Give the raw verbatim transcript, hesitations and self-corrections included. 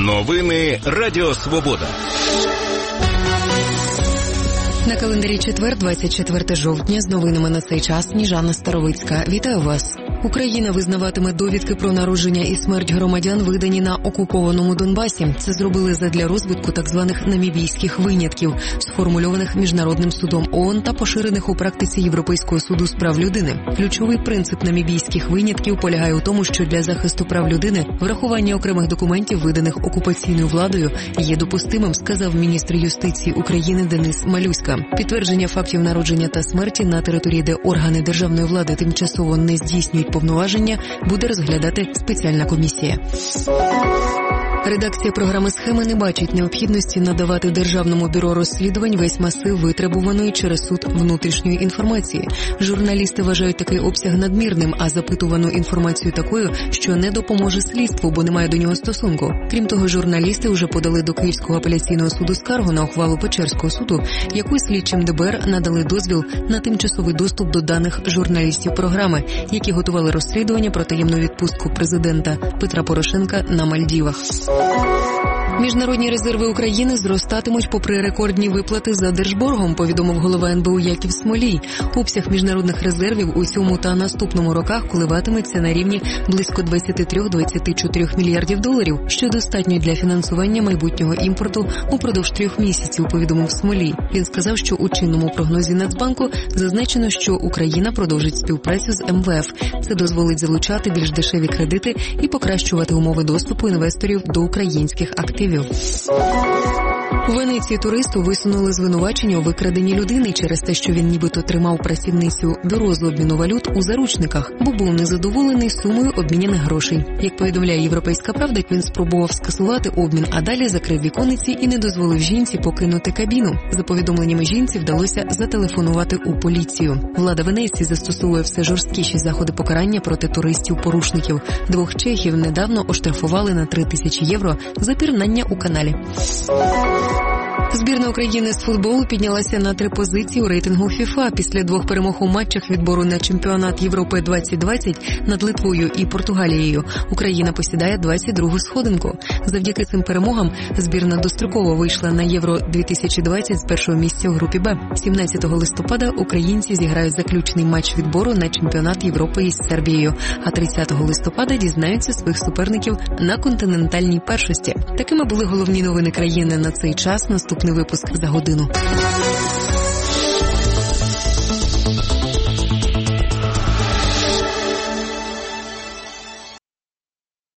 Новини Радіо Свобода. На календарі четвер, двадцять четверте жовтня, з новинами на цей час Сніжана Старовицька. Вітаю вас. Україна визнаватиме довідки про народження і смерть громадян, видані на окупованому Донбасі. Це зробили задля розвитку так званих намібійських винятків, сформульованих Міжнародним судом ООН та поширених у практиці Європейського суду з прав людини. Ключовий принцип намібійських винятків полягає у тому, що для захисту прав людини врахування окремих документів, виданих окупаційною владою, є допустимим, сказав міністр юстиції України Денис Малюська. Підтвердження фактів народження та смерті на території, де органи державної влади тимчасово не здійснюють повноваження, буде розглядати спеціальна комісія. Редакція програми «Схеми» не бачить необхідності надавати Державному бюро розслідувань весь масив витребуваної через суд внутрішньої інформації. Журналісти вважають такий обсяг надмірним, а запитувану інформацію такою, що не допоможе слідству, бо немає до нього стосунку. Крім того, журналісти вже подали до Київського апеляційного суду скаргу на ухвалу Печерського суду, якою слідчим ДБР надали дозвіл на тимчасовий доступ до даних журналістів програми, які готували розслідування про таємну відпустку президента Петра Порошенка на Мальдівах. Міжнародні резерви України зростатимуть попри рекордні виплати за держборгом, повідомив голова ен бе у Яків Смолій. Обсяг міжнародних резервів у цьому та наступному роках коливатиметься на рівні близько двадцять три - двадцять чотири мільярдів доларів, що достатньо для фінансування майбутнього імпорту упродовж трьох місяців, повідомив Смолій. Він сказав, що у чинному прогнозі Нацбанку зазначено, що Україна продовжить співпрацю з ем ве еф. Це дозволить залучати більш дешеві кредити і покращувати умови доступу інвесторів до українських активів. У Венеції туристу висунули звинувачення у викраденні людини через те, що він нібито тримав працівницю бюро з обміну валют у заручниках, бо був незадоволений сумою обміняних грошей. Як повідомляє «Європейська правда», він спробував скасувати обмін, а далі закрив вікониці і не дозволив жінці покинути кабіну. За повідомленнями жінці, вдалося зателефонувати у поліцію. Влада Венеції застосовує все жорсткіші заходи покарання проти туристів-порушників. Двох чехів недавно оштрафували на три тисячі євро за пірнання у каналі. Збірна України з футболу піднялася на три позиції у рейтингу ФІФА після двох перемог у матчах відбору на чемпіонат Європи двадцять двадцять над Литвою і Португалією. Україна посідає двадцять другу сходинку. Завдяки цим перемогам збірна достроково вийшла на Євро дві тисячі двадцять з першого місця у групі Б. сімнадцятого листопада українці зіграють заключний матч відбору на чемпіонат Європи із Сербією, а тридцятого листопада дізнаються своїх суперників на континентальній першості. Такими були головні новини країни на цей час. Наступний випуск за годину.